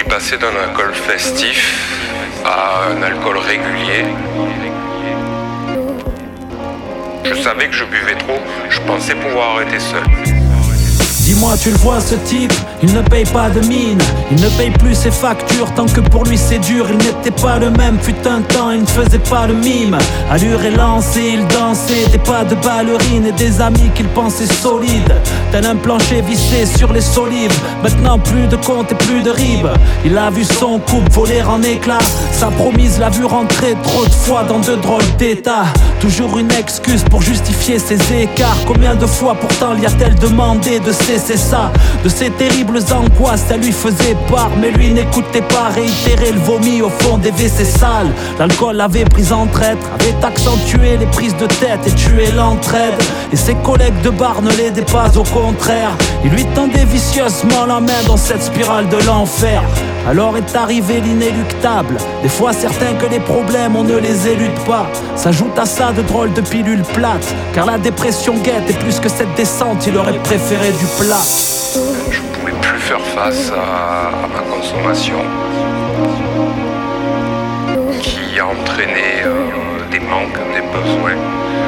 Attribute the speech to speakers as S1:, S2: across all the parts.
S1: passé d'un alcool festif à un alcool régulier. Je savais que je buvais trop, je pensais pouvoir arrêter seul.
S2: Dis-moi, tu le vois ce type, il ne paye pas de mine, il ne paye plus ses factures tant que pour lui c'est dur. Il n'était pas le même, fut un temps, il ne faisait pas le mime. Allure élancée, il dansait, des pas de ballerine et des amis qu'il pensait solides. Tel un plancher vissé sur les solives, maintenant plus de compte et plus de ribes. Il a vu son couple voler en éclats, sa promise l'a vu rentrer trop de fois dans de drôles d'états. Toujours une excuse pour justifier ses écarts. Combien de fois pourtant lui a-t-elle demandé de cesser ça? De ces terribles angoisses, ça lui faisait part, mais lui n'écoutait pas réitérer le vomi au fond des WC sales. L'alcool avait pris en traître, avait accentué les prises de tête et tué l'entraide. Et ses collègues de bar ne l'aidaient pas, au contraire, ils lui tendaient vicieusement la main dans cette spirale de l'enfer. Alors est arrivé l'inéluctable. Des fois certains que les problèmes on ne les élude pas. S'ajoute à ça de drôles de pilules plates, car la dépression guette et plus que cette descente il aurait préféré du plat.
S1: Je pouvais plus faire face à ma consommation qui a entraîné des manques, des besoins,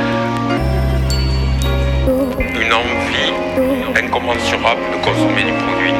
S1: une envie incommensurable de consommer du produit.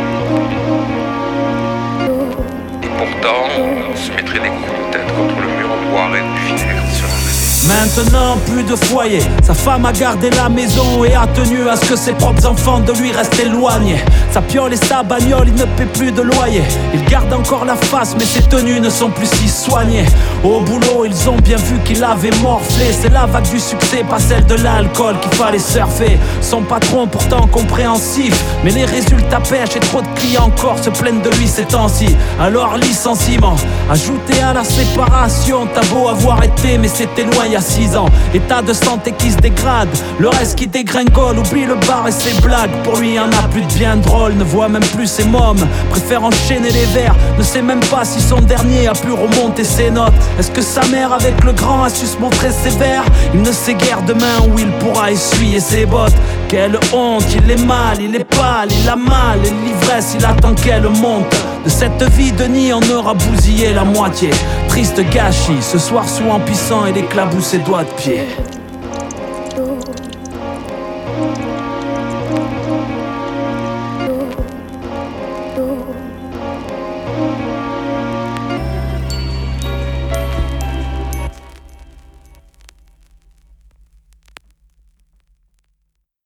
S1: Pourtant, on se mettrait des coups de tête contre le mur, on boirait du vinaigre sur le nez.
S2: Maintenant plus de foyer, sa femme a gardé la maison et a tenu à ce que ses propres enfants de lui restent éloignés. Sa piole et sa bagnole, il ne paie plus de loyer. Il garde encore la face mais ses tenues ne sont plus si soignées. Au boulot ils ont bien vu qu'il avait morflé. C'est la vague du succès, pas celle de l'alcool qu'il fallait surfer. Son patron pourtant compréhensif, mais les résultats pêchent et trop de clients encore se plaignent de lui ces temps-ci. Alors licenciement, ajouté à la séparation. T'as beau avoir été mais c'était loin il y a 6 ans. État de santé qui se dégrade, le reste qui dégringole. Oublie le bar et ses blagues, pour lui y'en a plus de bien drôle. Ne voit même plus ses mômes, préfère enchaîner les verres. Ne sait même pas si son dernier a pu remonter ses notes. Est-ce que sa mère avec le grand a su se montrer sévère? Il ne sait guère demain où il pourra essuyer ses bottes. Quelle honte, il est mal, il est pâle, il a mal. Et l'ivresse il attend qu'elle monte. De cette vie de nid on aura bousillé la moitié. Triste gâchis, ce soir sous en pissant il éclabousse ses doigts de pied.